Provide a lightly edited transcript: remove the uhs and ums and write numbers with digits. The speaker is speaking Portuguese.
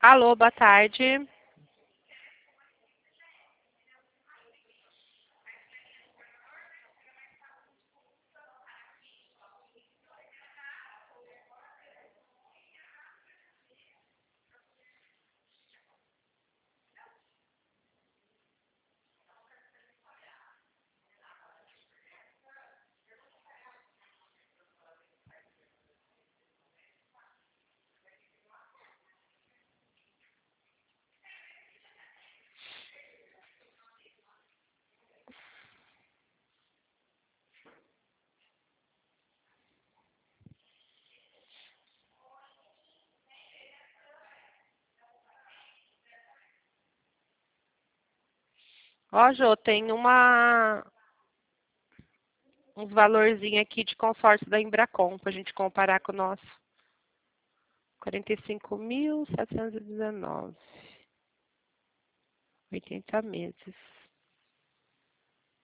Alô, boa tarde. Ó, Jô, tem uns valorzinho aqui de consórcio da Embracon, pra gente comparar com o nosso. 45.719. 80 meses.